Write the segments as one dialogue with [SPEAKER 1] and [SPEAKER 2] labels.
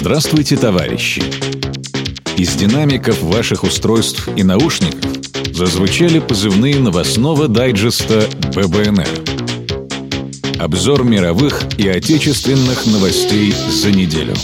[SPEAKER 1] Здравствуйте, товарищи! Из динамиков ваших устройств и наушников зазвучали позывные новостного дайджеста ББНР. Обзор мировых и отечественных новостей за неделю.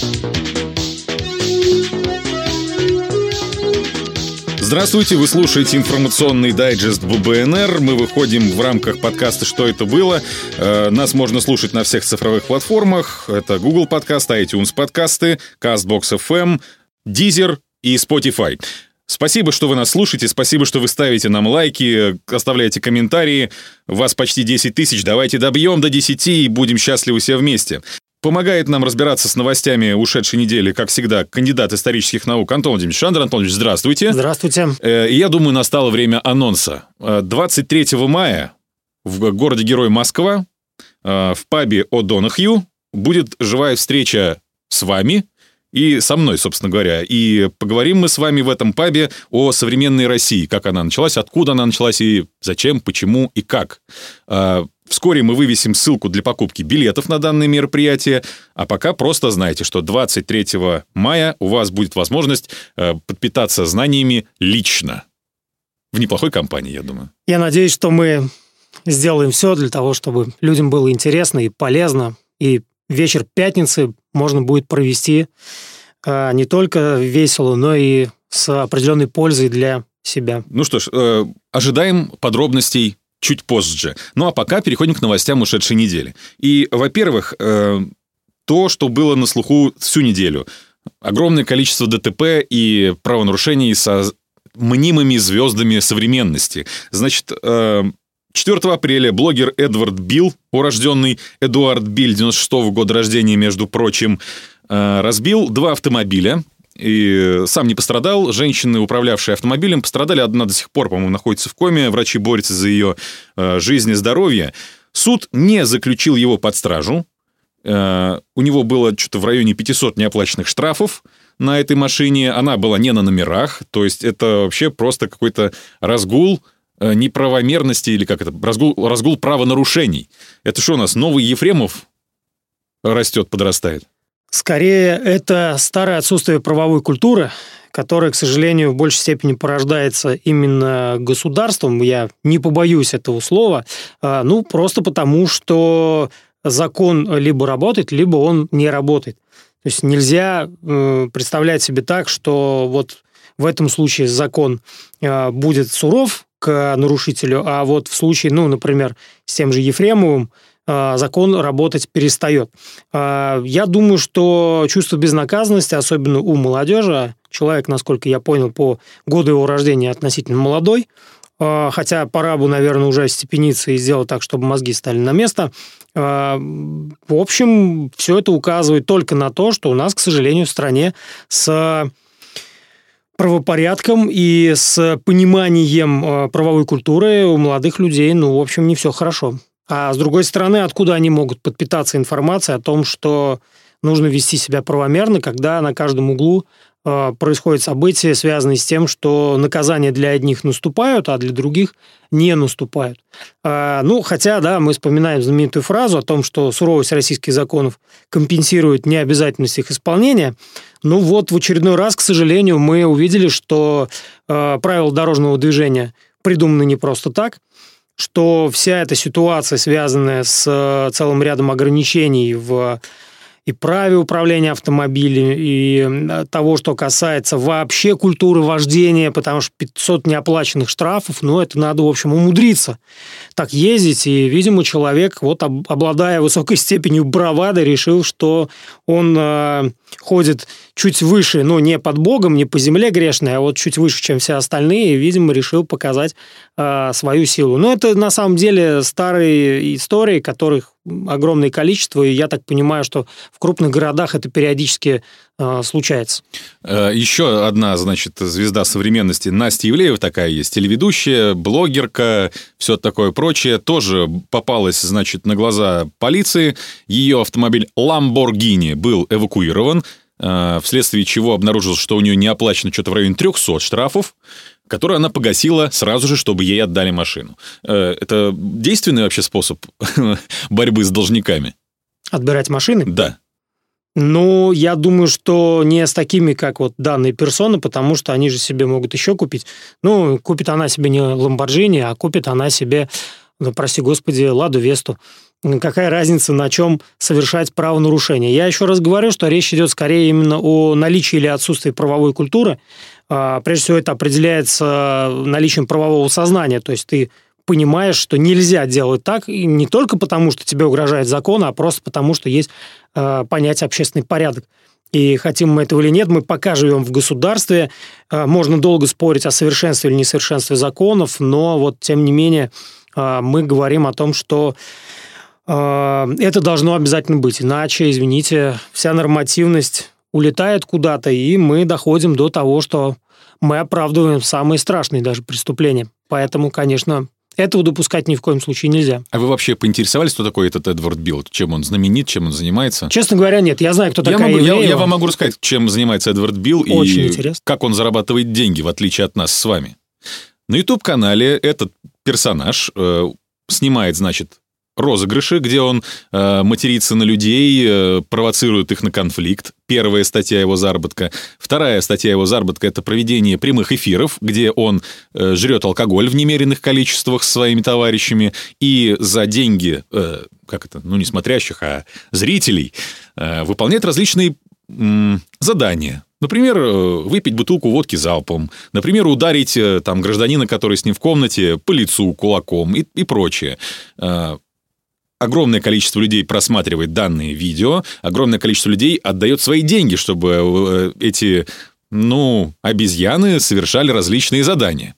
[SPEAKER 2] Здравствуйте, вы слушаете информационный дайджест ББНР. Мы выходим в рамках подкаста «Что это было?». Нас можно слушать на всех цифровых платформах. Это Google подкаст, iTunes подкасты, CastBox FM, Deezer и Spotify. Спасибо, что вы нас слушаете, спасибо, что вы ставите нам лайки, оставляете комментарии. Вас почти 10 тысяч, давайте добьем до 10 и будем счастливы все вместе. Помогает нам разбираться с новостями ушедшей недели, как всегда, кандидат исторических наук Антон Владимирович. Андр Антонович, здравствуйте.
[SPEAKER 3] Здравствуйте.
[SPEAKER 2] Я думаю, настало время анонса. 23 мая в городе-герой Москва в пабе О'Донахью будет живая встреча с вами и со мной, собственно говоря. И поговорим мы с вами в этом пабе о современной России, как она началась, откуда она началась и зачем, почему и как. Вскоре мы вывесим ссылку для покупки билетов на данное мероприятие, а пока просто знайте, что 23 мая у вас будет возможность подпитаться знаниями лично. В неплохой компании, я думаю.
[SPEAKER 3] Я надеюсь, что мы сделаем все для того, чтобы людям было интересно и полезно, и вечер пятницы можно будет провести не только весело, но и с определенной пользой для себя.
[SPEAKER 2] Ну что ж, ожидаем подробностей чуть позже. Ну а пока переходим к новостям ушедшей недели. И, во-первых, то, что было на слуху всю неделю. Огромное количество ДТП и правонарушений со мнимыми звездами современности. Значит, 4 апреля блогер Эдвард Билл, урожденный Эдуард Билл, 96-го года рождения, между прочим, разбил 2 автомобиля. И сам не пострадал. Женщины, управлявшие автомобилем, пострадали. Одна до сих пор, по-моему, находится в коме. Врачи борются за ее жизнь и здоровье. Суд не заключил его под стражу. У него было что-то в районе 500 неоплаченных штрафов на этой машине. Она была не на номерах. То есть это вообще просто какой-то разгул неправомерности или как это? Разгул правонарушений. Это что у нас, новый Ефремов растет, подрастает?
[SPEAKER 3] Скорее, это старое отсутствие правовой культуры, которое, к сожалению, в большей степени порождается именно государством. Я не побоюсь этого слова. Просто потому, что закон либо работает, либо он не работает. То есть нельзя представлять себе так, что вот в этом случае закон будет суров к нарушителю, а вот в случае, например, с тем же Ефремовым, закон работать перестает. Я думаю, что чувство безнаказанности, особенно у молодежи, человек, насколько я понял, по году его рождения относительно молодой, хотя пора бы, наверное, уже остепениться и сделать так, чтобы мозги стали на место. В общем, все это указывает только на то, что у нас, к сожалению, в стране с правопорядком и с пониманием правовой культуры у молодых людей, в общем, не все хорошо. А с другой стороны, откуда они могут подпитаться информацией о том, что нужно вести себя правомерно, когда на каждом углу происходят события, связанные с тем, что наказания для одних наступают, а для других не наступают. Хотя, да, мы вспоминаем знаменитую фразу о том, что суровость российских законов компенсирует необязательность их исполнения. В очередной раз, к сожалению, мы увидели, что правила дорожного движения придуманы не просто так, что вся эта ситуация, связанная с целым рядом ограничений в и праве управления автомобилем, и того, что касается вообще культуры вождения, потому что 500 неоплаченных штрафов, это надо, в общем, умудриться так ездить. И, видимо, человек, обладая высокой степенью бравады, решил, что он ходит чуть выше, не под Богом, не по земле грешной, а чуть выше, чем все остальные, и, видимо, решил показать свою силу. Но это, на самом деле, старые истории, которых огромное количество, и я так понимаю, что в крупных городах это периодически случается.
[SPEAKER 2] Еще одна, звезда современности, Настя Ивлеева такая есть, телеведущая, блогерка, все такое прочее, тоже попалась, на глаза полиции. Ее автомобиль Lamborghini был эвакуирован, вследствие чего обнаружилось, что у нее не оплачено что-то в районе 300 штрафов, которые она погасила сразу же, чтобы ей отдали машину. Это действенный вообще способ борьбы с должниками?
[SPEAKER 3] Отбирать машины?
[SPEAKER 2] Да.
[SPEAKER 3] Ну, я думаю, что не с такими, как вот данные персоны, потому что они же себе могут еще купить. Ну, купит она себе не Lamborghini, а купит она себе, ну, прости господи, Ладу Весту. Какая разница, на чем совершать правонарушение? Я еще раз говорю, что речь идет скорее именно о наличии или отсутствии правовой культуры. Прежде всего, это определяется наличием правового сознания. То есть ты понимаешь, что нельзя делать так, и не только потому, что тебе угрожает закон, а просто потому, что есть понятие общественный порядок. И хотим мы этого или нет, мы пока живем в государстве, можно долго спорить о совершенстве или несовершенстве законов, но вот тем не менее мы говорим о том, что это должно обязательно быть, иначе, извините, вся нормативность улетает куда-то, и мы доходим до того, что мы оправдываем самые страшные даже преступления. Поэтому, конечно, этого допускать ни в коем случае нельзя.
[SPEAKER 2] А вы вообще поинтересовались, кто такой этот Эдвард Билл? Чем он знаменит, чем он занимается?
[SPEAKER 3] Честно говоря, нет. Я знаю, кто такая
[SPEAKER 2] Ивлеева. Я вам могу рассказать, чем занимается Эдвард Билл
[SPEAKER 3] Очень
[SPEAKER 2] и
[SPEAKER 3] интересно.
[SPEAKER 2] Как он зарабатывает деньги, в отличие от нас с вами. На YouTube-канале этот персонаж снимает, значит, розыгрыши, где он матерится на людей, провоцирует их на конфликт. Первая статья его заработка. Вторая статья его заработка – это проведение прямых эфиров, где он жрет алкоголь в немеренных количествах с своими товарищами и за деньги, не смотрящих, а зрителей, выполняет различные задания. Например, выпить бутылку водки залпом. Например, ударить там гражданина, который с ним в комнате, по лицу кулаком и прочее. Огромное количество людей просматривает данные видео, огромное количество людей отдает свои деньги, чтобы эти, обезьяны совершали различные задания.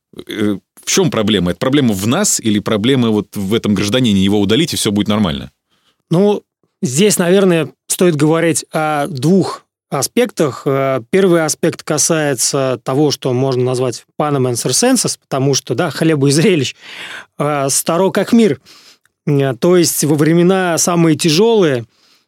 [SPEAKER 2] В чем проблема? Это проблема в нас или проблема вот в этом гражданине? Его удалить, и все будет нормально?
[SPEAKER 3] Здесь, наверное, стоит говорить о двух аспектах. Первый аспект касается того, что можно назвать panem and circenses, потому что, да, хлеба и зрелищ старо как мир. То есть во времена самые тяжелые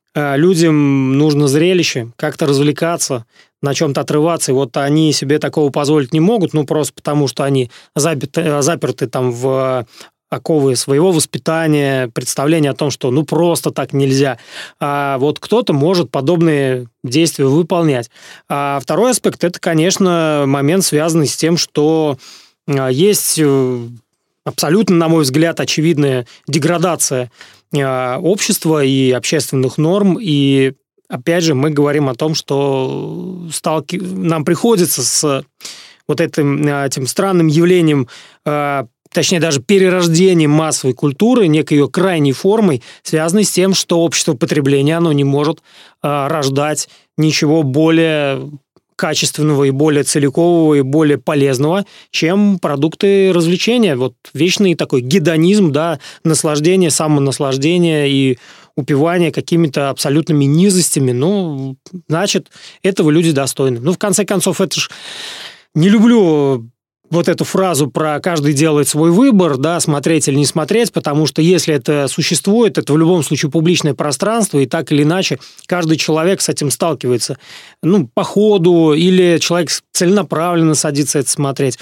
[SPEAKER 3] людям нужно зрелище, как-то развлекаться, на чем-то отрываться. И вот они себе такого позволить не могут, просто потому что они заперты там в оковы своего воспитания, представления о том, что просто так нельзя. А вот кто-то может подобные действия выполнять. А второй аспект – это, конечно, момент, связанный с тем, что есть абсолютно, на мой взгляд, очевидная деградация общества и общественных норм. И, опять же, мы говорим о том, что нам приходится с вот этим странным явлением, точнее, даже перерождением массовой культуры, некой ее крайней формой, связанной с тем, что общество потребления, оно не может рождать ничего более качественного и более целикового и более полезного, чем продукты развлечения. Вот вечный такой гедонизм, да, наслаждение, самонаслаждение и упивание какими-то абсолютными низостями, значит, этого люди достойны. В конце концов, это ж не люблю вот эту фразу про «каждый делает свой выбор», да, смотреть или не смотреть, потому что если это существует, это в любом случае публичное пространство, и так или иначе каждый человек с этим сталкивается. По ходу, или человек целенаправленно садится это смотреть.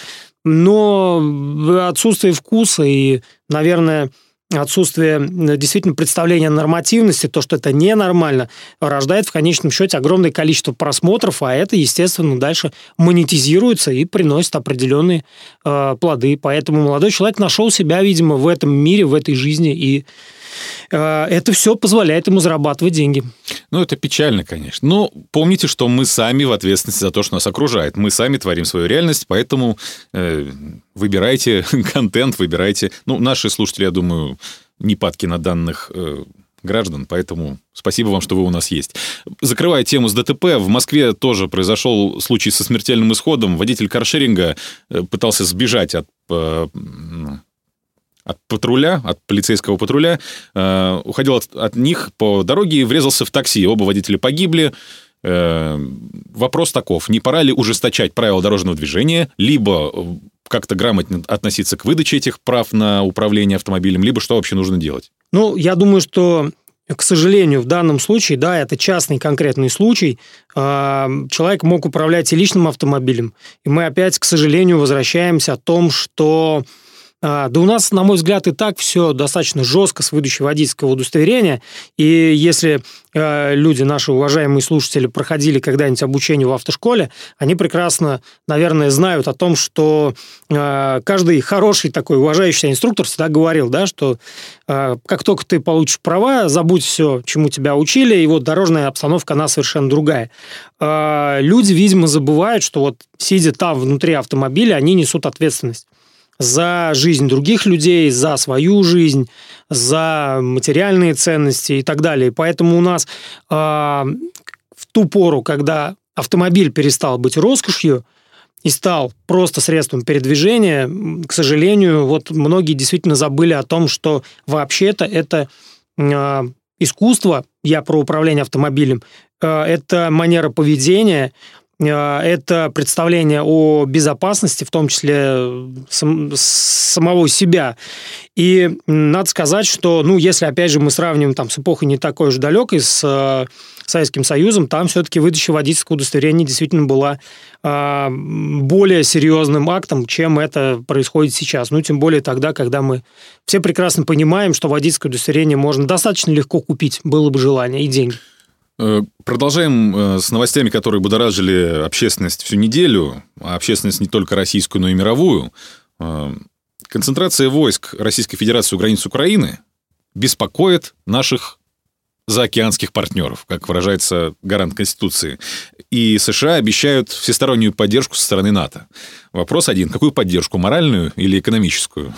[SPEAKER 3] Но отсутствие вкуса и, наверное, отсутствие действительно представления о нормативности, то, что это ненормально, рождает в конечном счете огромное количество просмотров, а это, естественно, дальше монетизируется и приносит определенные плоды. Поэтому молодой человек нашел себя, видимо, в этом мире, в этой жизни, и это все позволяет ему зарабатывать деньги.
[SPEAKER 2] Это печально, конечно. Но помните, что мы сами в ответственности за то, что нас окружает. Мы сами творим свою реальность, поэтому выбирайте контент, выбирайте... Наши слушатели, я думаю, не падки на данных граждан, поэтому спасибо вам, что вы у нас есть. Закрывая тему с ДТП, в Москве тоже произошел случай со смертельным исходом. Водитель каршеринга пытался сбежать от патруля, от полицейского патруля, уходил от них по дороге и врезался в такси. Оба водителя погибли. Вопрос таков: не пора ли ужесточать правила дорожного движения, либо как-то грамотно относиться к выдаче этих прав на управление автомобилем, либо что вообще нужно делать?
[SPEAKER 3] Я думаю, что, к сожалению, в данном случае, да, это частный конкретный случай, человек мог управлять и личным автомобилем. И мы опять, к сожалению, возвращаемся о том, что Да у нас, на мой взгляд, и так все достаточно жестко с выдачей водительского удостоверения. И если люди, наши уважаемые слушатели, проходили когда-нибудь обучение в автошколе, они прекрасно, наверное, знают о том, что каждый хороший такой уважающий себя инструктор всегда говорил, да, что как только ты получишь права, забудь все, чему тебя учили, и вот дорожная обстановка, она совершенно другая. Люди, видимо, забывают, что вот сидя там внутри автомобиля, они несут ответственность за жизнь других людей, за свою жизнь, за материальные ценности и так далее. Поэтому у нас в ту пору, когда автомобиль перестал быть роскошью и стал просто средством передвижения, к сожалению, вот многие действительно забыли о том, что вообще-то это искусство, я про управление автомобилем, это манера поведения, это представление о безопасности, в том числе самого себя. И надо сказать, что, если, опять же, мы сравним там, с эпохой не такой уж далекой, с Советским Союзом, там все-таки выдача водительского удостоверения действительно была более серьезным актом, чем это происходит сейчас. Тем более тогда, когда мы все прекрасно понимаем, что водительское удостоверение можно достаточно легко купить, было бы желание и деньги.
[SPEAKER 2] Продолжаем с новостями, которые будоражили общественность всю неделю, а общественность не только российскую, но и мировую. Концентрация войск Российской Федерации у границ Украины беспокоит наших заокеанских партнеров, как выражается гарант Конституции. И США обещают всестороннюю поддержку со стороны НАТО. Вопрос один. Какую поддержку? Моральную или экономическую?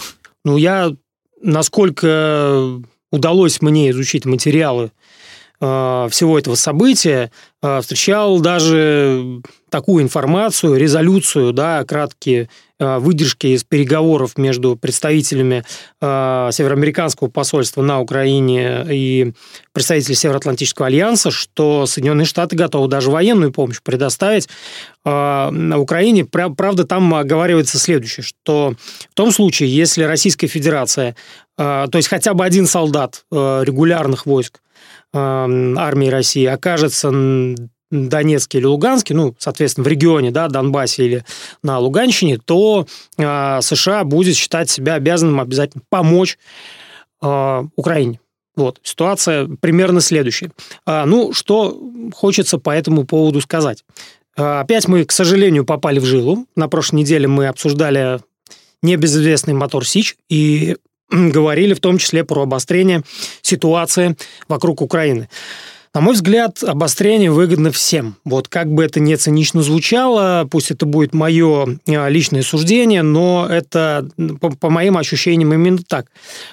[SPEAKER 3] Насколько удалось мне изучить материалы всего этого события, встречал даже такую информацию, резолюцию, краткие выдержки из переговоров между представителями Североамериканского посольства на Украине и представителей Североатлантического альянса, что Соединенные Штаты готовы даже военную помощь предоставить на Украине. Правда, там оговаривается следующее, что в том случае, если Российская Федерация, то есть хотя бы один солдат регулярных войск армии России окажется в Донецке или Луганске, соответственно, в регионе, Донбассе или на Луганщине, то США будет считать себя обязанным обязательно помочь Украине. Ситуация примерно следующая. Что хочется по этому поводу сказать. Опять мы, к сожалению, попали в жилу. На прошлой неделе мы обсуждали небезызвестный мотор «Сич» и говорили в том числе про обострение ситуации вокруг Украины. На мой взгляд, обострение выгодно всем. Как бы это ни цинично звучало, пусть это будет мое личное суждение, но это, по моим ощущениям, именно так.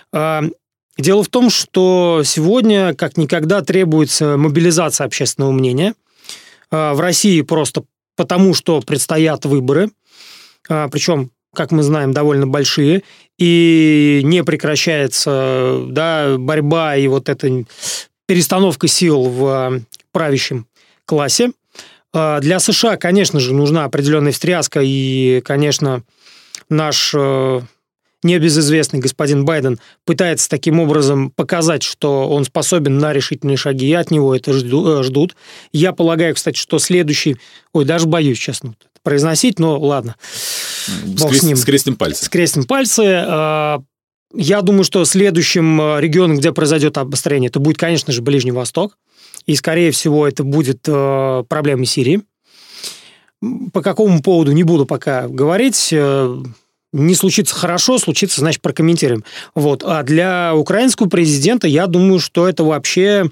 [SPEAKER 3] Дело в том, что сегодня как никогда требуется мобилизация общественного мнения. В России просто потому, что предстоят выборы, причем, как мы знаем, довольно большие, и не прекращается борьба и эта перестановка сил в правящем классе. Для США, конечно же, нужна определенная встряска, и, конечно, наш небезызвестный господин Байден пытается таким образом показать, что он способен на решительные шаги, и от него это ждут. Я полагаю, кстати, что следующий... даже боюсь, честно, произносить, но ладно.
[SPEAKER 2] Скрестим пальцы.
[SPEAKER 3] Скрестим пальцы. Я думаю, что следующим регионом, где произойдет обострение, это будет, конечно же, Ближний Восток. И, скорее всего, это будет проблемы Сирии. По какому поводу не буду пока говорить. Не случится хорошо, случится, значит, прокомментируем. А для украинского президента, я думаю, что это вообще,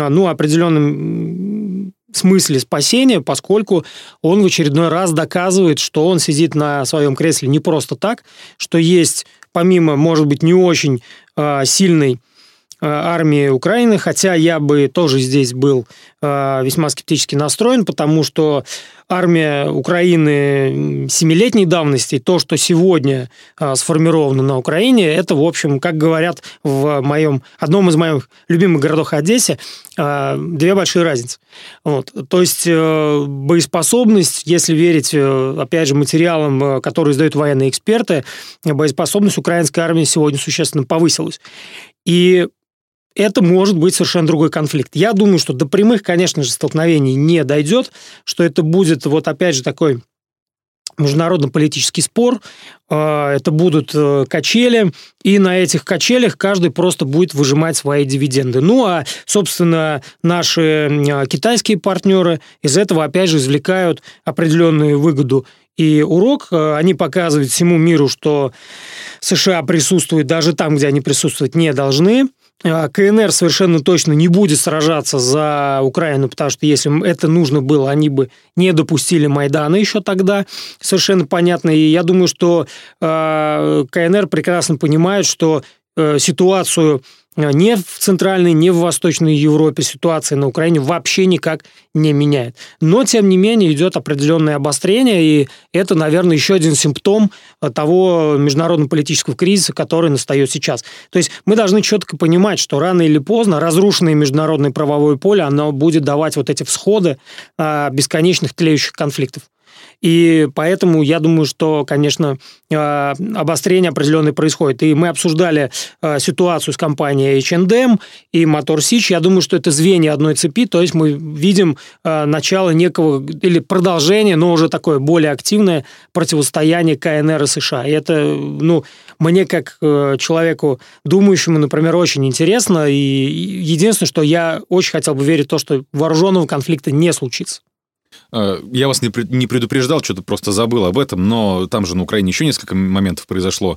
[SPEAKER 3] определенным смысле спасения, поскольку он в очередной раз доказывает, что он сидит на своем кресле не просто так, что есть, помимо, может быть, не очень сильной армии Украины, хотя я бы тоже здесь был весьма скептически настроен, потому что армия Украины 7-летней давности, то, что сегодня сформировано на Украине, это, в общем, как говорят в одном из моих любимых городов Одессе, две большие разницы. То есть боеспособность, если верить, опять же, материалам, которые издают военные эксперты, боеспособность украинской армии сегодня существенно повысилась. И это может быть совершенно другой конфликт. Я думаю, что до прямых, конечно же, столкновений не дойдет, что это будет, опять же, такой международно-политический спор, это будут качели, и на этих качелях каждый просто будет выжимать свои дивиденды. Ну, а, собственно, наши китайские партнеры из этого, опять же, извлекают определенную выгоду и урок. Они показывают всему миру, что США присутствуют даже там, где они присутствовать не должны. КНР совершенно точно не будет сражаться за Украину, потому что если это нужно было, они бы не допустили Майдана еще тогда, совершенно понятно. И я думаю, что КНР прекрасно понимает, что ситуацию ни в Центральной, ни в Восточной Европе ситуация на Украине вообще никак не меняет. Но, тем не менее, идет определенное обострение, и это, наверное, еще один симптом того международно-политического кризиса, который настает сейчас. То есть мы должны четко понимать, что рано или поздно разрушенное международное правовое поле, оно будет давать вот эти всходы бесконечных тлеющих конфликтов. И поэтому я думаю, что, конечно, обострение определенное происходит. И мы обсуждали ситуацию с компанией H&M и Мотор Сич. Я думаю, что это звенья одной цепи. То есть мы видим начало некого или продолжение, но уже такое более активное противостояние КНР и США. И это, мне как человеку думающему, например, очень интересно. И единственное, что я очень хотел бы верить в то, что вооруженного конфликта не случится.
[SPEAKER 2] Я вас не предупреждал, что-то просто забыл об этом, но там же на Украине еще несколько моментов произошло.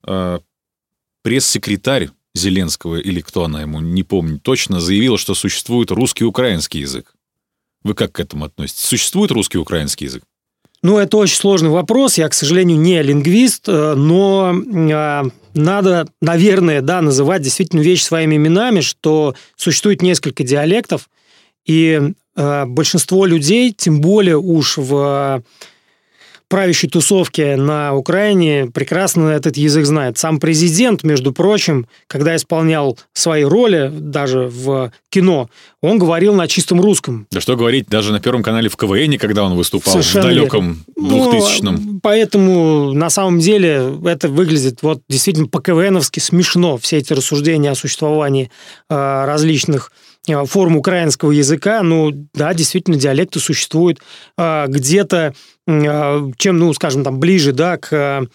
[SPEAKER 2] Пресс-секретарь Зеленского, или кто она ему, не помню точно, заявила, что существует русский и украинский язык. Вы как к этому относитесь? Существует русский и украинский язык?
[SPEAKER 3] Это очень сложный вопрос. Я, к сожалению, не лингвист, но надо, наверное, называть действительно вещи своими именами, что существует несколько диалектов, и большинство людей, тем более уж в правящей тусовке на Украине, прекрасно этот язык знает. Сам президент, между прочим, когда исполнял свои роли, даже в кино, он говорил на чистом русском.
[SPEAKER 2] Да что говорить, даже на Первом канале в КВН, когда он выступал совершенно в далеком 2000-м.
[SPEAKER 3] Поэтому, на самом деле, это выглядит действительно по-КВНовски смешно, все эти рассуждения о существовании различных форм украинского языка. Действительно, диалекты существуют где-то, чем, ближе, к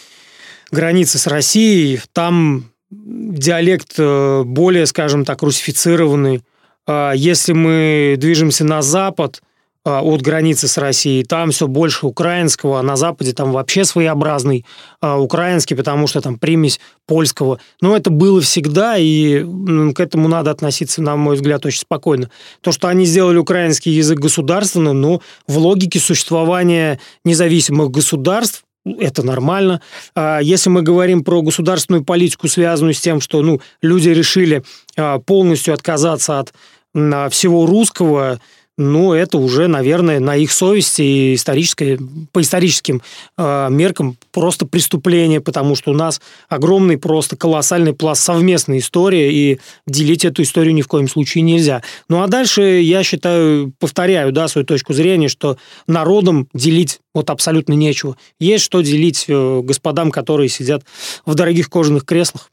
[SPEAKER 3] границе с Россией. Там диалект более, русифицированный. Если мы движемся на запад от границы с Россией, там все больше украинского, а на Западе там вообще своеобразный украинский, потому что там примесь польского. Но это было всегда, и к этому надо относиться, на мой взгляд, очень спокойно. То, что они сделали украинский язык государственным, в логике существования независимых государств, это нормально. Если мы говорим про государственную политику, связанную с тем, что люди решили полностью отказаться от всего русского, это уже, наверное, на их совести и по историческим меркам просто преступление, потому что у нас огромный, просто колоссальный пласт совместной истории, и делить эту историю ни в коем случае нельзя. А дальше, я считаю, повторяю, свою точку зрения, что народам делить абсолютно нечего. Есть что делить господам, которые сидят в дорогих кожаных креслах.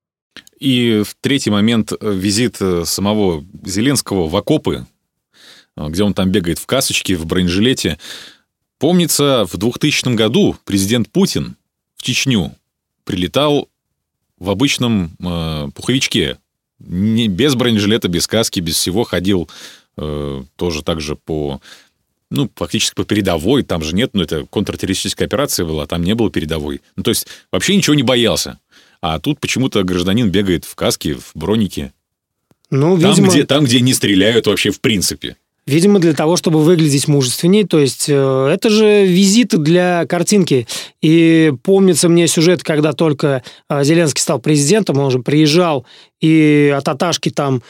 [SPEAKER 2] И в третий момент визит самого Зеленского в окопы, где он там бегает в касочке, в бронежилете. Помнится, в 2000 году президент Путин в Чечню прилетал в обычном пуховичке. Без бронежилета, без каски, без всего. Ходил тоже так же фактически по передовой. Там же нет, это контртеррористическая операция была, там не было передовой. То есть вообще ничего не боялся. А тут почему-то гражданин бегает в каске, в бронике.
[SPEAKER 3] Видимо...
[SPEAKER 2] Там, где не стреляют вообще в принципе.
[SPEAKER 3] Видимо, для того, чтобы выглядеть мужественней. То есть это же визиты для картинки. И помнится мне сюжет, когда только Зеленский стал президентом, он же приезжал и от Аташки там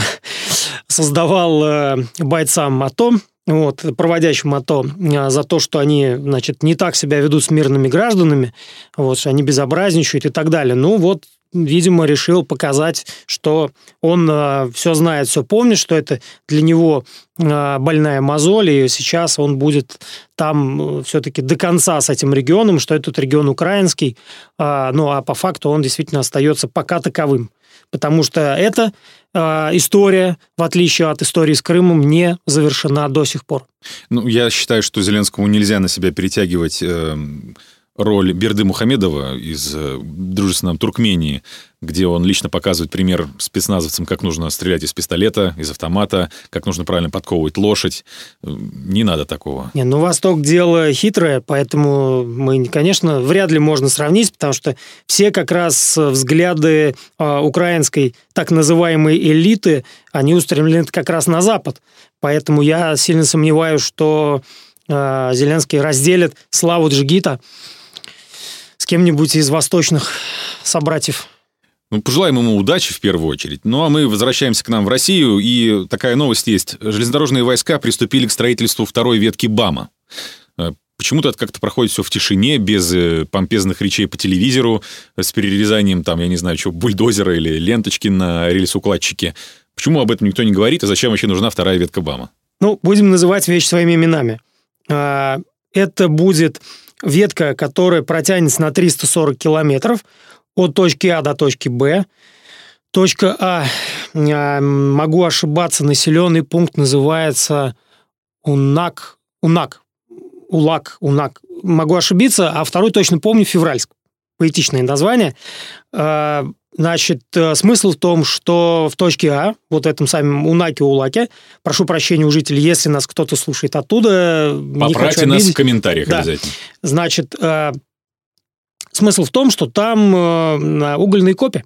[SPEAKER 3] создавал бойцам АТО, проводящим АТО, за то, что они, не так себя ведут с мирными гражданами, что они безобразничают и так далее. Видимо, решил показать, что он все знает, все помнит, что это для него больная мозоль, и сейчас он будет там все-таки до конца с этим регионом, что этот регион украинский, а по факту он действительно остается пока таковым. Потому что это история, в отличие от истории с Крымом, не завершена до сих пор.
[SPEAKER 2] Ну, я считаю, что Зеленскому нельзя на себя перетягивать роль Берды Мухамедова из дружественной Туркмении, где он лично показывает пример спецназовцам, как нужно стрелять из пистолета, из автомата, как нужно правильно подковывать лошадь. Не надо такого.
[SPEAKER 3] Не, ну, Восток дело хитрое, поэтому мы, конечно, вряд ли можно сравнить, потому что все как раз взгляды украинской так называемой элиты, они устремлены как раз на Запад. Поэтому я сильно сомневаюсь, что Зеленский разделит славу джигита с кем-нибудь из восточных собратьев.
[SPEAKER 2] Ну, пожелаем ему удачи в первую очередь. Ну, а мы возвращаемся к нам в Россию, и такая новость есть. Железнодорожные войска приступили к строительству второй ветки БАМа. Почему-то это как-то проходит все в тишине, без помпезных речей по телевизору, с перерезанием, там, я не знаю, чего, бульдозера или ленточки на рельсоукладчике. Почему об этом никто не говорит, и зачем вообще нужна вторая ветка БАМа?
[SPEAKER 3] Ну, будем называть вещи своими именами. Это будет ветка, которая протянется на 340 километров от точки А до точки Б. Точка А, могу ошибаться, населенный пункт называется Улак. Могу ошибиться, а второй точно помню, Февральск. Поэтичное название. Значит, смысл в том, что в точке А, вот этом самом Улаке, прошу прощения у жителей, если нас кто-то слушает оттуда,
[SPEAKER 2] поправьте нас в комментариях, да, обязательно.
[SPEAKER 3] Значит, смысл в том, что там угольные копи.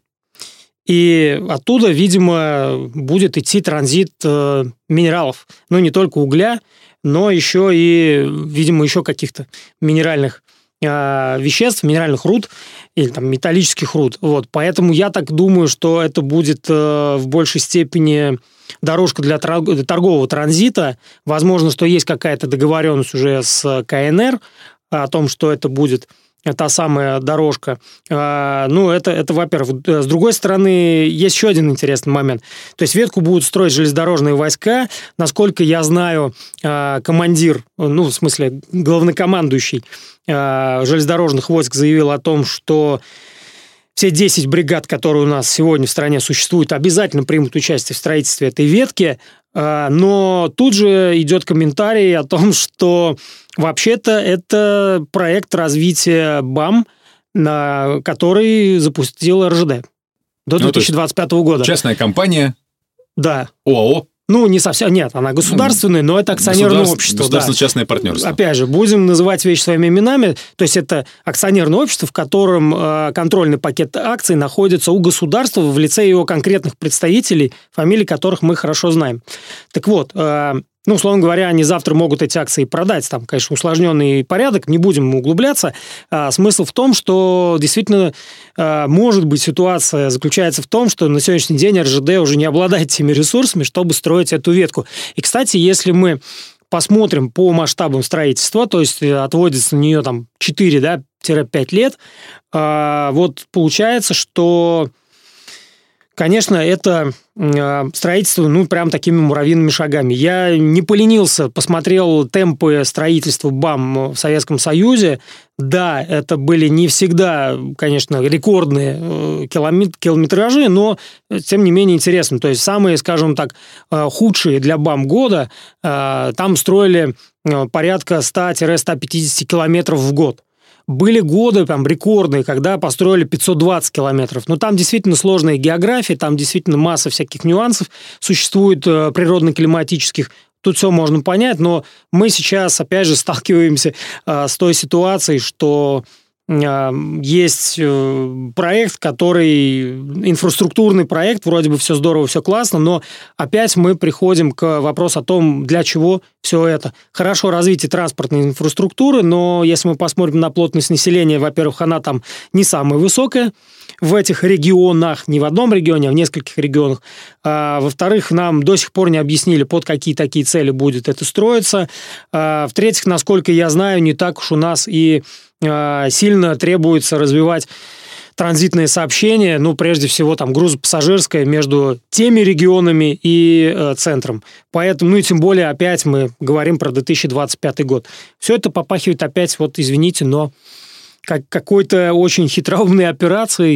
[SPEAKER 3] И оттуда, видимо, будет идти транзит минералов. Ну, не только угля, но еще и, видимо, еще каких-то минеральных веществ, минеральных руд или там металлических руд. Вот. Поэтому я так думаю, что это будет в большей степени дорожка для торгового транзита. Возможно, что есть какая-то договоренность уже с КНР о том, что это будет та самая дорожка. Ну, это во-первых. С другой стороны, есть еще один интересный момент. То есть ветку будут строить железнодорожные войска. Насколько я знаю, командир, ну, в смысле, главнокомандующий железнодорожных войск заявил о том, что все 10 бригад, которые у нас сегодня в стране существуют, обязательно примут участие в строительстве этой ветки. Но тут же идет комментарий о том, что вообще-то это проект развития БАМ, который запустил РЖД до 2025 года.
[SPEAKER 2] Частная компания.
[SPEAKER 3] Да.
[SPEAKER 2] ОАО.
[SPEAKER 3] Ну, не совсем, нет, она государственная, но это акционерное общество.
[SPEAKER 2] Государственно-частное партнерство.
[SPEAKER 3] Опять же, будем называть вещи своими именами. То есть это акционерное общество, в котором контрольный пакет акций находится у государства в лице его конкретных представителей, фамилии которых мы хорошо знаем. Так вот, ну, условно говоря, они завтра могут эти акции продать. Там, конечно, усложненный порядок, не будем углубляться. Смысл в том, что действительно может быть ситуация заключается в том, что на сегодняшний день РЖД уже не обладает теми ресурсами, чтобы строить эту ветку. И, кстати, если мы посмотрим по масштабам строительства, то есть отводится на нее там 4-5 лет, вот получается, что, конечно, это строительство, ну, прям такими муравьиными шагами. Я не поленился, посмотрел темпы строительства БАМ в Советском Союзе. Да, это были не всегда, конечно, рекордные километражи, но, тем не менее, интересно. То есть, самые, скажем так, худшие для БАМ года там строили порядка 100-150 километров в год. Были годы там рекордные, когда построили 520 километров. Но там действительно сложная география, там действительно масса всяких нюансов существует природно-климатических. Тут все можно понять, но мы сейчас, опять же, сталкиваемся с той ситуацией, что есть проект, который инфраструктурный проект, вроде бы все здорово, все классно, но опять мы приходим к вопросу о том, для чего все это. Хорошо развитие транспортной инфраструктуры, но если мы посмотрим на плотность населения, во-первых, она там не самая высокая в этих регионах, не в одном регионе, а в нескольких регионах. Во-вторых, нам до сих пор не объяснили, под какие такие цели будет это строиться. В-третьих, насколько я знаю, не так уж у нас и сильно требуется развивать транзитные сообщения, ну, прежде всего, там, грузопассажирское между теми регионами и центром. Поэтому, ну, и тем более, опять мы говорим про 2025 год. Все это попахивает опять, вот, извините, но как какой-то очень хитроумной операцией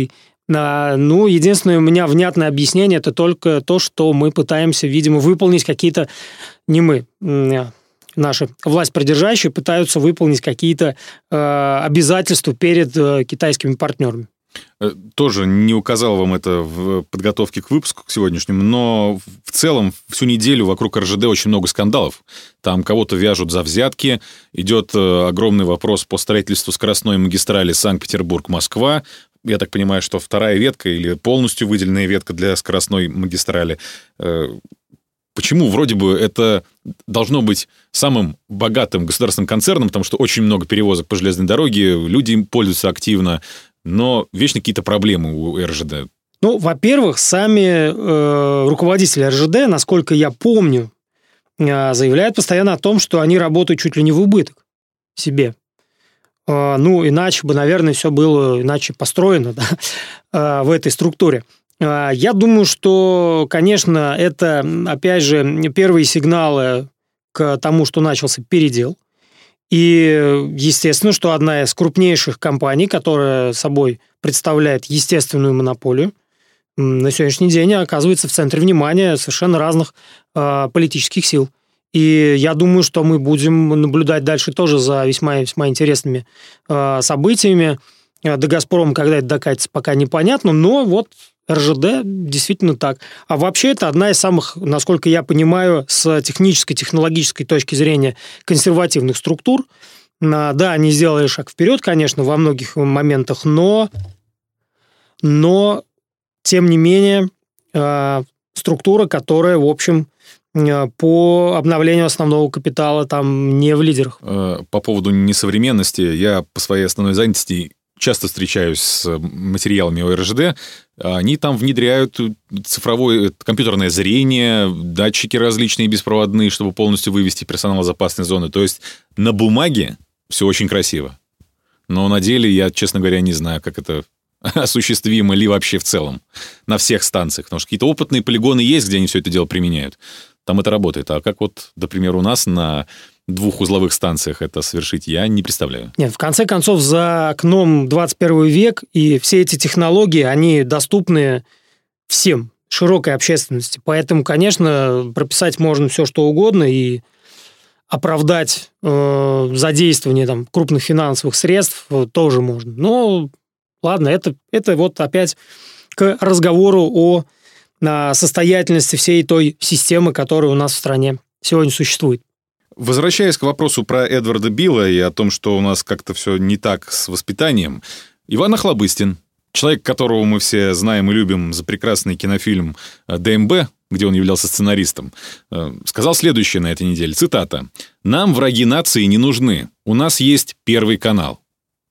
[SPEAKER 3] Ну, единственное у меня внятное объяснение, это только то, что мы пытаемся, видимо, выполнить какие-то, не мы, наши власть придержащие пытаются выполнить какие-то обязательства перед китайскими партнерами.
[SPEAKER 2] Тоже не указал вам это в подготовке к выпуску к сегодняшнему, но в целом всю неделю вокруг РЖД очень много скандалов. Там кого-то вяжут за взятки, идет огромный вопрос по строительству скоростной магистрали Санкт-Петербург-Москва. Я так понимаю, что вторая ветка или полностью выделенная ветка для скоростной магистрали. Почему вроде бы это должно быть самым богатым государственным концерном, потому что очень много перевозок по железной дороге, люди им пользуются активно, но вечно какие-то проблемы у РЖД.
[SPEAKER 3] Ну, во-первых, сами руководители РЖД, насколько я помню, заявляют постоянно о том, что они работают чуть ли не в убыток себе. Ну, иначе бы, наверное, все было иначе построено, да, в этой структуре. Я думаю, что, конечно, это, опять же, первые сигналы к тому, что начался передел. И, естественно, что одна из крупнейших компаний, которая собой представляет естественную монополию, на сегодняшний день оказывается в центре внимания совершенно разных политических сил. И я думаю, что мы будем наблюдать дальше тоже за весьма интересными событиями. До «Газпрома», когда это докатится, пока непонятно, но вот РЖД действительно так. А вообще это одна из самых, насколько я понимаю, с технической, технологической точки зрения консервативных структур. Да, они сделали шаг вперед, конечно, во многих моментах, но тем не менее, структура, которая, в общем, по обновлению основного капитала там не в лидерах.
[SPEAKER 2] По поводу несовременности, я по своей основной занятости часто встречаюсь с материалами о РЖД. Они там внедряют цифровое компьютерное зрение, датчики различные беспроводные, чтобы полностью вывести персонал из опасной зоны. То есть на бумаге все очень красиво. Но на деле я, честно говоря, не знаю, как это осуществимо ли вообще в целом на всех станциях. Потому что какие-то опытные полигоны есть, где они все это дело применяют. Там это работает. А как вот, например, у нас на 2 узловых станциях это совершить, я не представляю.
[SPEAKER 3] Нет, в конце концов, за окном 21 век, и все эти технологии, они доступны всем, широкой общественности. Поэтому, конечно, прописать можно все, что угодно, и оправдать задействование там крупных финансовых средств тоже можно. Но, ладно, это вот опять к разговору о состоятельности всей той системы, которая у нас в стране сегодня существует.
[SPEAKER 2] Возвращаясь к вопросу про Эдварда Билла и о том, что у нас как-то все не так с воспитанием, Иван Охлобыстин, человек, которого мы все знаем и любим за прекрасный кинофильм «ДМБ», где он являлся сценаристом, сказал следующее на этой неделе, цитата: «Нам враги нации не нужны, у нас есть Первый канал».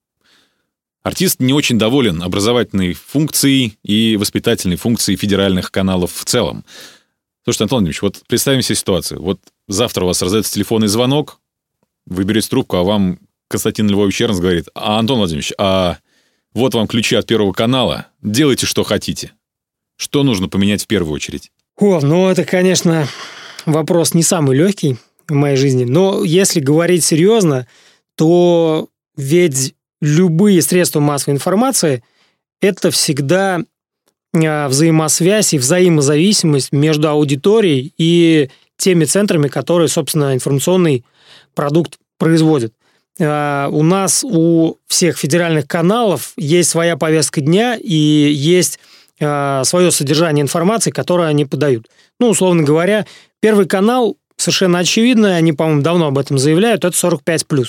[SPEAKER 2] Артист не очень доволен образовательной функцией и воспитательной функцией федеральных каналов в целом. Слушайте, Антон Владимирович, вот представим себе ситуацию. Вот завтра у вас раздается телефонный звонок, вы берете трубку, а вам Константин Львович Чернс говорит: Антон Владимирович, вот вам ключи от Первого канала, делайте, что хотите. Что нужно поменять в первую очередь?
[SPEAKER 3] Ну это, конечно, вопрос не самый легкий в моей жизни. Но если говорить серьезно, то ведь любые средства массовой информации – это всегда взаимосвязь и взаимозависимость между аудиторией и теми центрами, которые, собственно, информационный продукт производят. У нас, у всех федеральных каналов есть своя повестка дня и есть свое содержание информации, которое они подают. Ну, условно говоря, Первый канал, совершенно очевидно, они, по-моему, давно об этом заявляют, это 45+.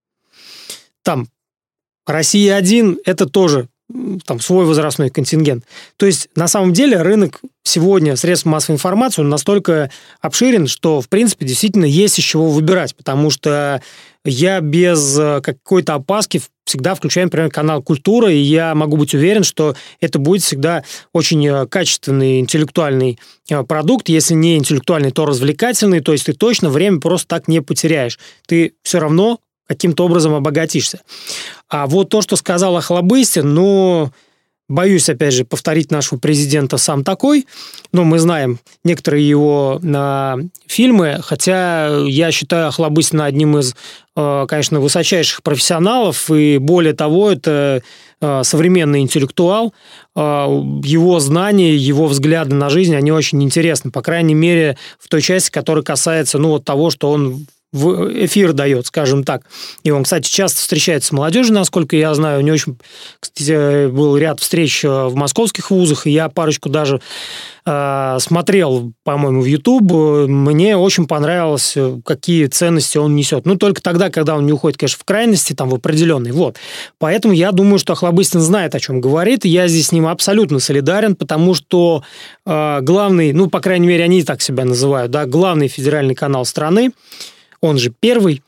[SPEAKER 3] Там Россия-1 – это тоже там свой возрастной контингент. То есть, на самом деле, рынок сегодня средств массовой информации он настолько обширен, что, в принципе, действительно есть из чего выбирать, потому что я без какой-то опаски всегда включаю, например, канал «Культура», и я могу быть уверен, что это будет всегда очень качественный интеллектуальный продукт, если не интеллектуальный, то развлекательный, то есть ты точно время просто так не потеряешь. Ты все равно каким-то образом обогатишься. А вот то, что сказал Охлобыстин, боюсь, опять же, повторить нашего президента «Сам такой», но мы знаем некоторые его фильмы, хотя я считаю Охлобыстина одним из, конечно, высочайших профессионалов, и более того, это современный интеллектуал, его знания, его взгляды на жизнь, они очень интересны, по крайней мере, в той части, которая касается, вот того, что он в эфир дает, скажем так. И он, кстати, часто встречается с молодежью, насколько я знаю. У него очень, кстати, был ряд встреч в московских вузах, и я парочку даже смотрел, по-моему, в YouTube. Мне очень понравилось, какие ценности он несет. Только тогда, когда он не уходит, конечно, в крайности, в определенные. Поэтому я думаю, что Охлобыстин знает, о чем говорит, и я здесь с ним абсолютно солидарен, потому что главный, по крайней мере, они так себя называют, да, главный федеральный канал страны, он же первый,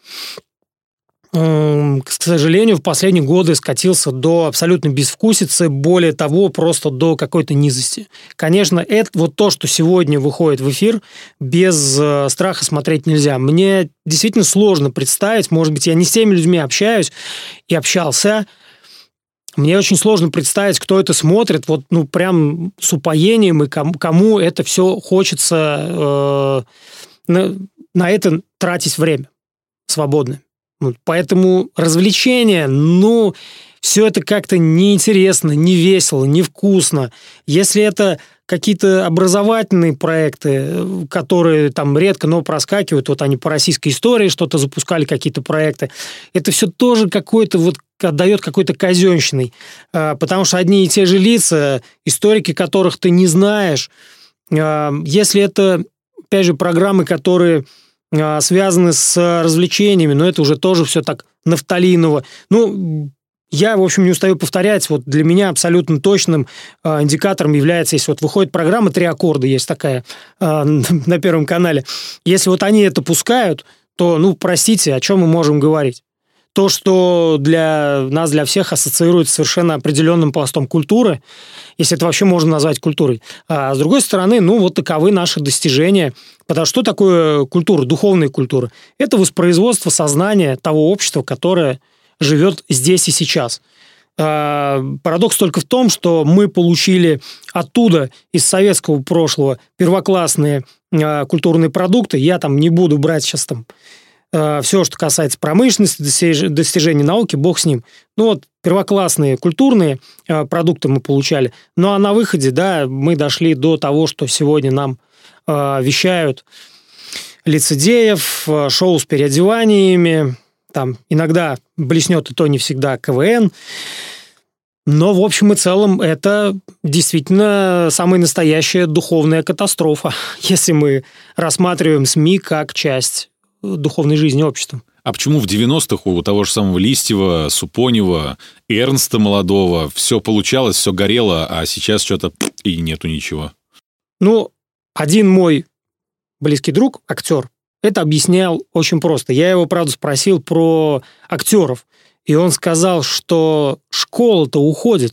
[SPEAKER 3] к сожалению, в последние годы скатился до абсолютной безвкусицы, более того, просто до какой-то низости. Конечно, это то, что сегодня выходит в эфир, без страха смотреть нельзя. Мне действительно сложно представить, может быть, я не с теми людьми общаюсь и общался, мне очень сложно представить, кто это смотрит, прям с упоением, и кому это все хочется на это тратить время свободное. Поэтому развлечения, все это как-то неинтересно, не весело, невкусно. Если это какие-то образовательные проекты, которые редко, но проскакивают, они по российской истории что-то запускали, какие-то проекты, это все тоже какой-то отдает какой-то казенщиной, потому что одни и те же лица, историки которых ты не знаешь, если это, опять же, программы, которые связаны с развлечениями, это уже тоже все так нафталиново. Я, в общем, не устаю повторять, для меня абсолютно точным индикатором является, если выходит программа «Три аккорда», есть такая на Первом канале, если они это пускают, то, простите, о чем мы можем говорить? То, что для нас, для всех ассоциируется с совершенно определенным пластом культуры, если это вообще можно назвать культурой. А с другой стороны, таковы наши достижения. Потому что такое культура, духовная культура? Это воспроизводство сознания того общества, которое живет здесь и сейчас. Парадокс только в том, что мы получили оттуда, из советского прошлого, первоклассные культурные продукты. Я не буду брать сейчас все, что касается промышленности, достижений науки, бог с ним. Первоклассные культурные продукты мы получали. А на выходе, мы дошли до того, что сегодня нам вещают лицедеев, шоу с переодеваниями, иногда блеснет, и то не всегда, КВН. Но, в общем и целом, это действительно самая настоящая духовная катастрофа, если мы рассматриваем СМИ как часть духовной жизни общества.
[SPEAKER 2] А почему в 90-х у того же самого Листьева, Супонева, Эрнста молодого все получалось, все горело, а сейчас что-то и нету ничего?
[SPEAKER 3] Один мой близкий друг, актер, это объяснял очень просто. Я его, правда, спросил про актеров, и он сказал, что школа-то уходит.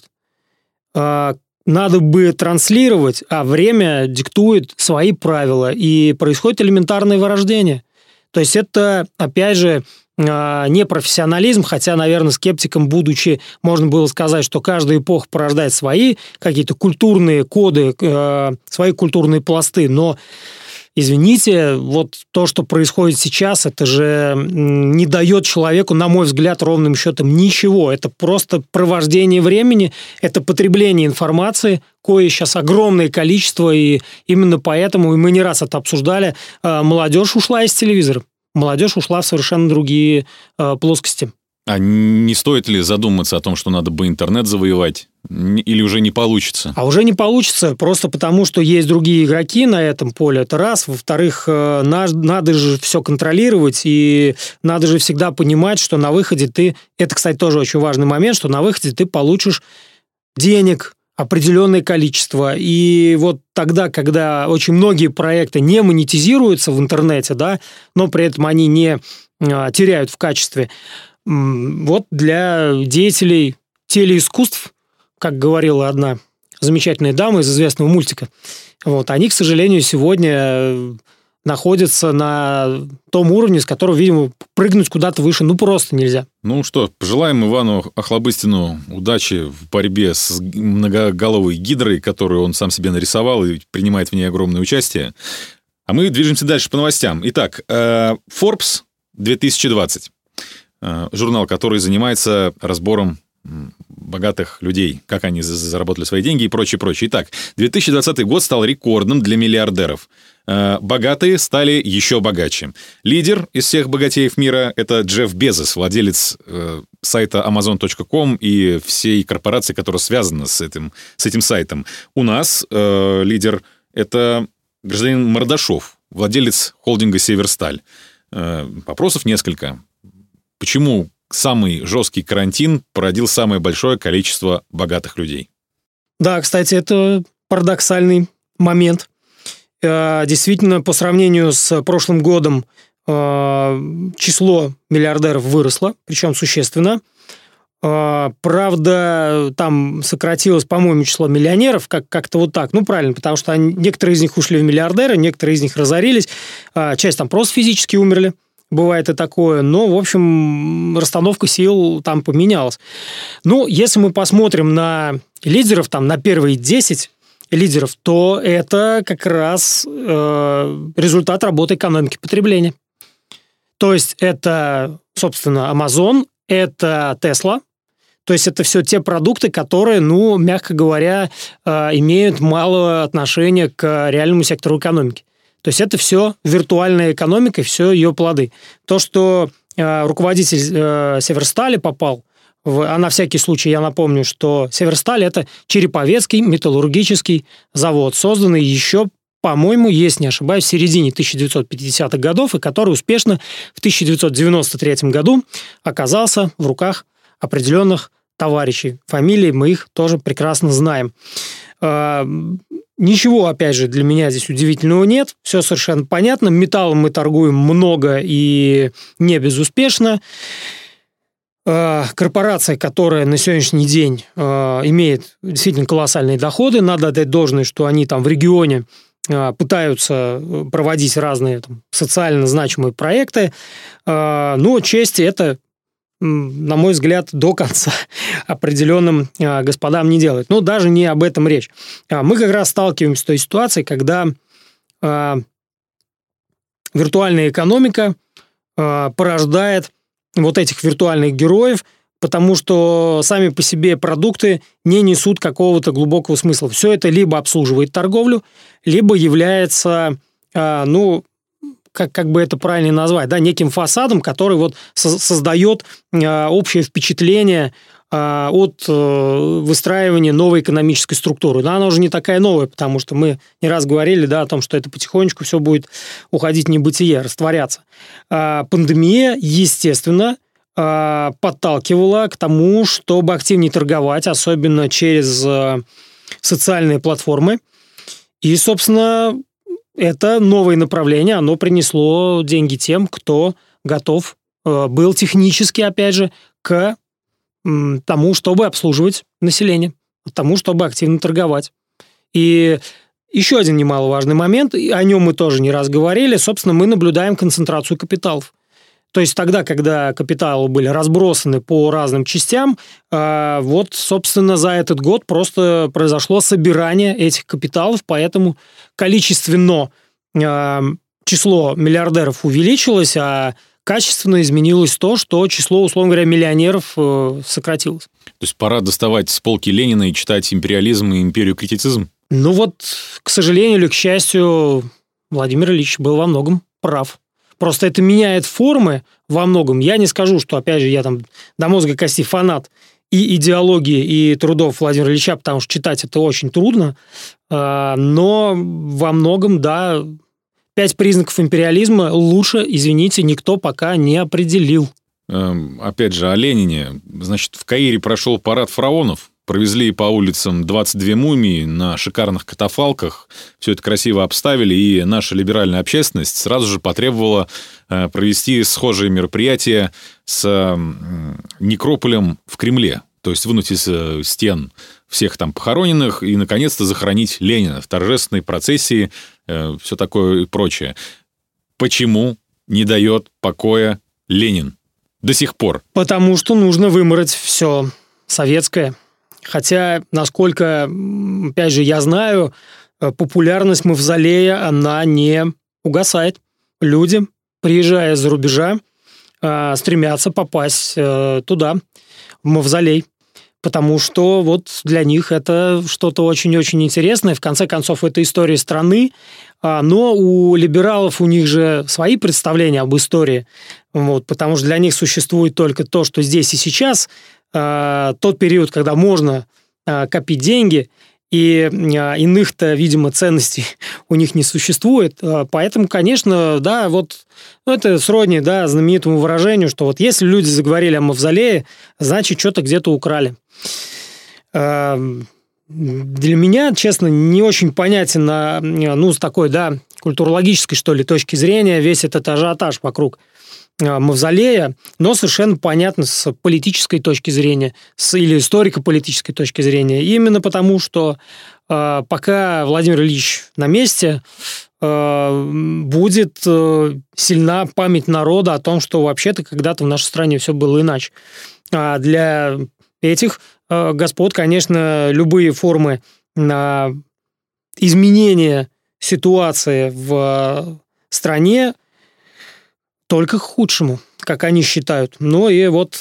[SPEAKER 3] Надо бы транслировать, а время диктует свои правила, и происходит элементарное вырождение. То есть это, опять же, не профессионализм, хотя, наверное, скептиком будучи, можно было сказать, что каждая эпоха порождает свои какие-то культурные коды, свои культурные пласты, но, извините, то, что происходит сейчас, это же не дает человеку, на мой взгляд, ровным счетом ничего. Это просто провождение времени, это потребление информации, кое сейчас огромное количество, и именно поэтому, и мы не раз это обсуждали, молодежь ушла из телевизора. Молодежь ушла в совершенно другие плоскости.
[SPEAKER 2] А не стоит ли задуматься о том, что надо бы интернет завоевать? Или уже не получится?
[SPEAKER 3] А уже не получится, просто потому, что есть другие игроки на этом поле. Это раз. Во-вторых, надо же все контролировать, и надо же всегда понимать, что на выходе ты... Это, кстати, тоже очень важный момент, что на выходе ты получишь денег, определенное количество. И тогда, когда очень многие проекты не монетизируются в интернете, но при этом они не теряют в качестве, для деятелей телеискусств, как говорила одна замечательная дама из известного мультика, они, к сожалению, сегодня находятся на том уровне, с которого, видимо, прыгнуть куда-то выше просто нельзя.
[SPEAKER 2] Ну что, пожелаем Ивану Охлобыстину удачи в борьбе с многоголовой гидрой, которую он сам себе нарисовал и принимает в ней огромное участие. А мы движемся дальше по новостям. Итак, Forbes 2020. Журнал, который занимается разбором богатых людей, как они заработали свои деньги и прочее, прочее. Итак, 2020 год стал рекордным для миллиардеров. Богатые стали еще богаче. Лидер из всех богатеев мира — это Джефф Безос, владелец сайта Amazon.com и всей корпорации, которая связана с этим сайтом. У нас лидер — это гражданин Мордашов, владелец холдинга «Северсталь». Вопросов несколько. Почему самый жесткий карантин породил самое большое количество богатых людей?
[SPEAKER 3] Да, кстати, это парадоксальный момент. Действительно, по сравнению с прошлым годом число миллиардеров выросло, причем существенно. Правда, там сократилось, по-моему, число миллионеров, как-то вот так. Ну, правильно, потому что некоторые из них ушли в миллиардеры, некоторые из них разорились, часть там просто физически умерли. Бывает и такое, но, в общем, расстановка сил там поменялась. Ну, если мы посмотрим на лидеров, там, на первые 10 лидеров, то это как раз результат работы экономики потребления. То есть это, собственно, Amazon, это Tesla, то есть это все те продукты, которые, ну, мягко говоря, имеют мало отношения к реальному сектору экономики. То есть это все виртуальная экономика и все ее плоды. То, что руководитель Северстали попал, а на всякий случай я напомню, что Северсталь – это Череповецкий металлургический завод, созданный еще, по-моему, если не ошибаюсь, в середине 1950-х годов, и который успешно в 1993 году оказался в руках определенных товарищей. Фамилии мы их тоже прекрасно знаем. Ничего, опять же, для меня здесь удивительного нет. Все совершенно понятно. Металлом мы торгуем много и не безуспешно. Корпорация, которая на сегодняшний день имеет действительно колоссальные доходы, надо отдать должное, что они там в регионе пытаются проводить разные там социально значимые проекты. Но чести это, на мой взгляд, до конца определенным господам не делают. Но даже не об этом речь. Мы как раз сталкиваемся с той ситуацией, когда виртуальная экономика порождает вот этих виртуальных героев, потому что сами по себе продукты не несут какого-то глубокого смысла. Все это либо обслуживает торговлю, либо является, ну, как бы это правильно назвать, да, неким фасадом, который вот создает общее впечатление от выстраивания новой экономической структуры. Но она уже не такая новая, потому что мы не раз говорили, да, о том, что это потихонечку все будет уходить в небытие, растворяться. Пандемия, естественно, подталкивала к тому, чтобы активнее торговать, особенно через социальные платформы. И, собственно, это новое направление, оно принесло деньги тем, кто готов был технически, опять же, к тому, чтобы обслуживать население, к тому, чтобы активно торговать. И еще один немаловажный момент, о нем мы тоже не раз говорили, собственно, мы наблюдаем концентрацию капиталов. То есть тогда, когда капиталы были разбросаны по разным частям, вот, собственно, за этот год просто произошло собирание этих капиталов, поэтому количественно число миллиардеров увеличилось, а качественно изменилось то, что число, условно говоря, миллионеров сократилось.
[SPEAKER 2] То есть пора доставать с полки Ленина и читать «Империализм» и «Империю критицизм»? Ну
[SPEAKER 3] вот, к сожалению или к счастью, Владимир Ильич был во многом прав. Просто это меняет формы во многом. Я не скажу, что, опять же, я там до мозга костей фанат и идеологии, и трудов Владимира Ильича, потому что читать это очень трудно, но во многом, да, 5 признаков империализма лучше, извините, никто пока не определил.
[SPEAKER 2] Опять же, о Ленине. Значит, в Каире прошел парад фараонов. Провезли по улицам 22 мумии на шикарных катафалках. Все это красиво обставили, и наша либеральная общественность сразу же потребовала провести схожие мероприятия с некрополем в Кремле. То есть вынуть из стен всех там похороненных и, наконец-то, захоронить Ленина в торжественной процессии, все такое и прочее. Почему не дает покоя Ленин до сих пор?
[SPEAKER 3] Потому что нужно вымороть все советское. Хотя, насколько, опять же, я знаю, популярность Мавзолея, она не угасает. Люди, приезжая из-за рубежа, стремятся попасть туда, в Мавзолей. Потому что вот для них это что-то очень-очень интересное. В конце концов, это история страны. Но у либералов, у них же свои представления об истории. Вот, потому что для них существует только то, что здесь и сейчас. Тот период, когда можно копить деньги, и иных-то, видимо, ценностей у них не существует. Поэтому, конечно, да, вот это сродни, да, знаменитому выражению, что вот если люди заговорили о Мавзолее, значит, что-то где-то украли. Для меня, честно, не очень понятен, с такой, да, культурологической, что ли, точки зрения весь этот ажиотаж вокруг Мавзолея, но совершенно понятно с политической точки зрения, или историко-политической точки зрения. Именно потому, что пока Владимир Ильич на месте, будет сильна память народа о том, что вообще-то когда-то в нашей стране все было иначе. А для этих господ, конечно, любые формы изменения ситуации в стране только к худшему, как они считают. Ну и вот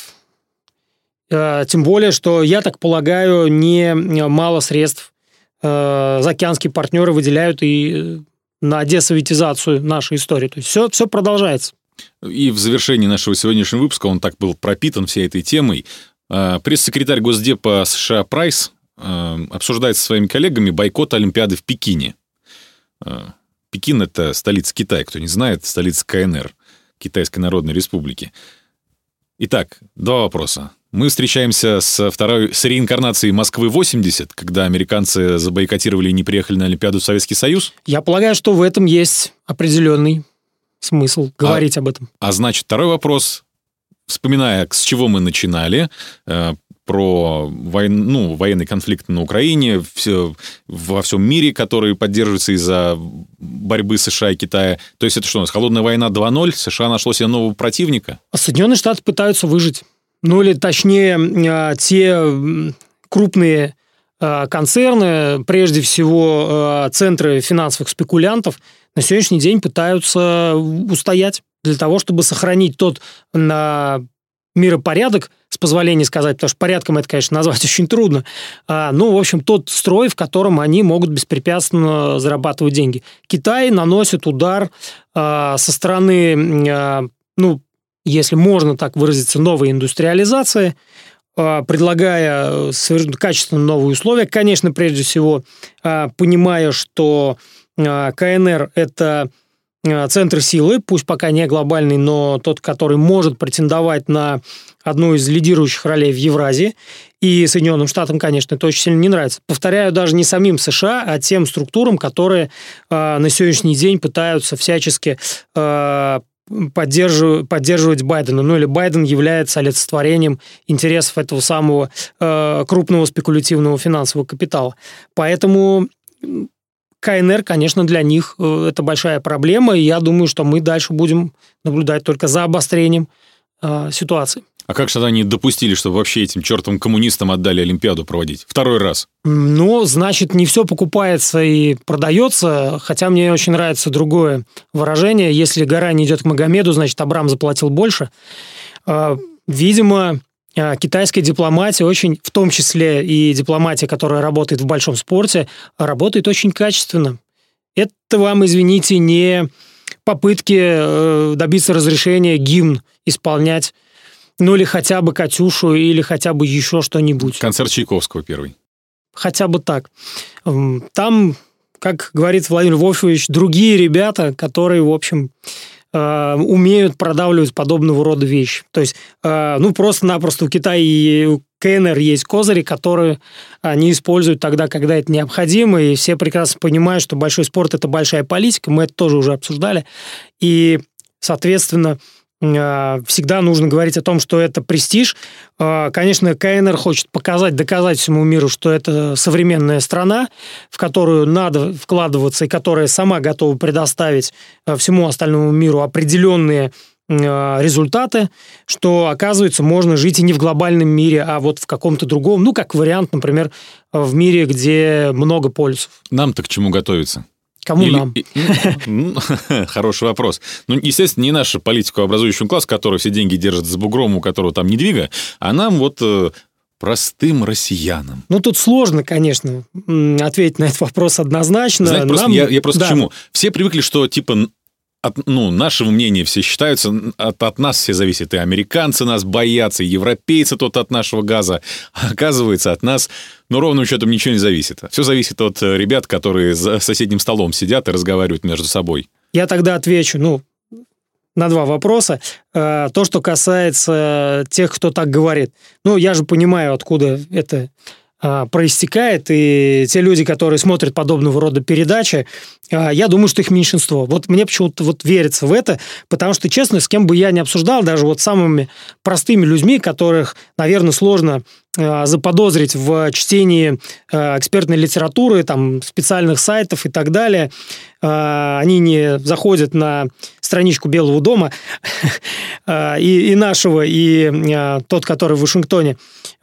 [SPEAKER 3] тем более, что, я так полагаю, не мало средств заокеанские партнеры выделяют и на десоветизацию нашей истории. То есть все продолжается.
[SPEAKER 2] И в завершении нашего сегодняшнего выпуска, он так был пропитан всей этой темой, пресс-секретарь Госдепа США Прайс обсуждает со своими коллегами бойкот Олимпиады в Пекине. Пекин – это столица Китая, кто не знает, столица КНР, Китайской Народной Республики. Итак, два вопроса. Мы встречаемся с реинкарнацией Москвы-80, когда американцы забойкотировали и не приехали на Олимпиаду в Советский Союз?
[SPEAKER 3] Я полагаю, что в этом есть определенный смысл говорить об этом.
[SPEAKER 2] А значит, второй вопрос. Вспоминая, с чего мы начинали, про военный конфликт на Украине, во всем мире, который поддерживается из-за борьбы США и Китая. То есть это что у нас, холодная война 2.0? США нашло себе нового противника?
[SPEAKER 3] Соединенные Штаты пытаются выжить. Ну, или точнее, те крупные концерны, прежде всего центры финансовых спекулянтов, на сегодняшний день пытаются устоять для того, чтобы сохранить тот миропорядок, с позволения сказать, потому что порядком это, конечно, назвать очень трудно, в общем, тот строй, в котором они могут беспрепятственно зарабатывать деньги. Китай наносит удар со стороны, если можно так выразиться, новой индустриализации, предлагая совершенно качественно новые условия. Конечно, прежде всего, понимая, что КНР – это центр силы, пусть пока не глобальный, но тот, который может претендовать на одну из лидирующих ролей в Евразии. И Соединенным Штатам, конечно, это очень сильно не нравится. Повторяю, даже не самим США, а тем структурам, которые на сегодняшний день пытаются всячески поддерживать Байдена. Или Байден является олицетворением интересов этого самого крупного спекулятивного финансового капитала. Поэтому КНР, конечно, для них это большая проблема, и я думаю, что мы дальше будем наблюдать только за обострением ситуации.
[SPEAKER 2] А как же тогда они допустили, чтобы вообще этим чертовым коммунистам отдали Олимпиаду проводить? Второй раз.
[SPEAKER 3] Значит, не все покупается и продается, хотя мне очень нравится другое выражение. Если гора не идет к Магомеду, значит, Абрам заплатил больше. Видимо, китайская дипломатия очень, в том числе и дипломатия, которая работает в большом спорте, работает очень качественно. Это вам, извините, не попытки добиться разрешения гимн исполнять, или хотя бы «Катюшу», или хотя бы еще что-нибудь.
[SPEAKER 2] Концерт Чайковского первый.
[SPEAKER 3] Хотя бы так. Там, как говорит Владимир Вольфович, другие ребята, которые, в общем, умеют продавливать подобного рода вещи. То есть, просто-напросто у Китая и у КНР есть козыри, которые они используют тогда, когда это необходимо, и все прекрасно понимают, что большой спорт – это большая политика, мы это тоже уже обсуждали, и, соответственно, всегда нужно говорить о том, что это престиж. Конечно, КНР хочет доказать всему миру, что это современная страна, в которую надо вкладываться и которая сама готова предоставить всему остальному миру определенные результаты, что, оказывается, можно жить и не в глобальном мире, а вот в каком-то другом, как вариант, например, в мире, где много полюсов.
[SPEAKER 2] Нам-то к чему готовиться?
[SPEAKER 3] Кому нам?
[SPEAKER 2] Хороший вопрос. Естественно, не наш политико-образующий класс, который все деньги держит за бугром, у которого там недвига, а нам простым россиянам.
[SPEAKER 3] Тут сложно, конечно, ответить на этот вопрос однозначно.
[SPEAKER 2] Знаете, я просто к чему? Все привыкли, что от нашего мнения все считаются, от нас все зависит. И американцы нас боятся, и европейцы от нашего газа. А оказывается, от нас, ровным счетом ничего не зависит. Все зависит от ребят, которые за соседним столом сидят и разговаривают между собой. Я
[SPEAKER 3] тогда отвечу, на два вопроса. То, что касается тех, кто так говорит. Я же понимаю, откуда это проистекает, и те люди, которые смотрят подобного рода передачи, я думаю, что их меньшинство. Мне почему-то верится в это, потому что, честно, с кем бы я ни обсуждал, даже самыми простыми людьми, которых, наверное, сложно заподозрить в чтении экспертной литературы, специальных сайтов и так далее, они не заходят на страничку Белого дома и нашего, и тот, который в Вашингтоне.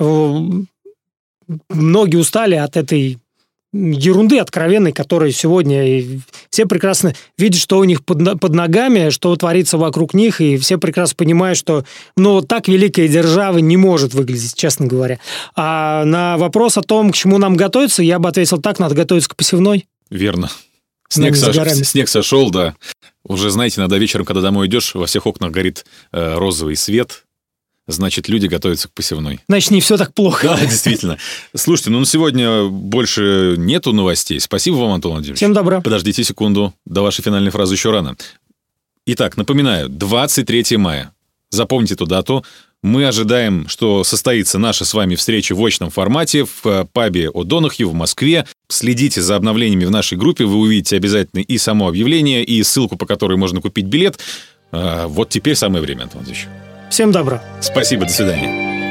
[SPEAKER 3] Многие устали от этой ерунды откровенной, которая сегодня... И все прекрасно видят, что у них под ногами, что творится вокруг них, и все прекрасно понимают, что так великая держава не может выглядеть, честно говоря. А на вопрос о том, к чему нам готовиться, я бы ответил так: надо готовиться к посевной.
[SPEAKER 2] Верно. Снег сошел, да. Уже, знаете, иногда вечером, когда домой идешь, во всех окнах горит розовый свет. Значит, люди готовятся к посевной.
[SPEAKER 3] Значит, не все так плохо.
[SPEAKER 2] Да, действительно. Слушайте, на сегодня больше нету новостей. Спасибо вам, Антон Владимирович.
[SPEAKER 3] Всем добра.
[SPEAKER 2] Подождите секунду, до вашей финальной фразы еще рано. Итак, напоминаю, 23 мая. Запомните эту дату. Мы ожидаем, что состоится наша с вами встреча в очном формате в пабе О'Донахью в Москве. Следите за обновлениями в нашей группе. Вы увидите обязательно и само объявление, и ссылку, по которой можно купить билет. Теперь самое время, Антон Владимирович.
[SPEAKER 3] Всем добра.
[SPEAKER 2] Спасибо, до свидания.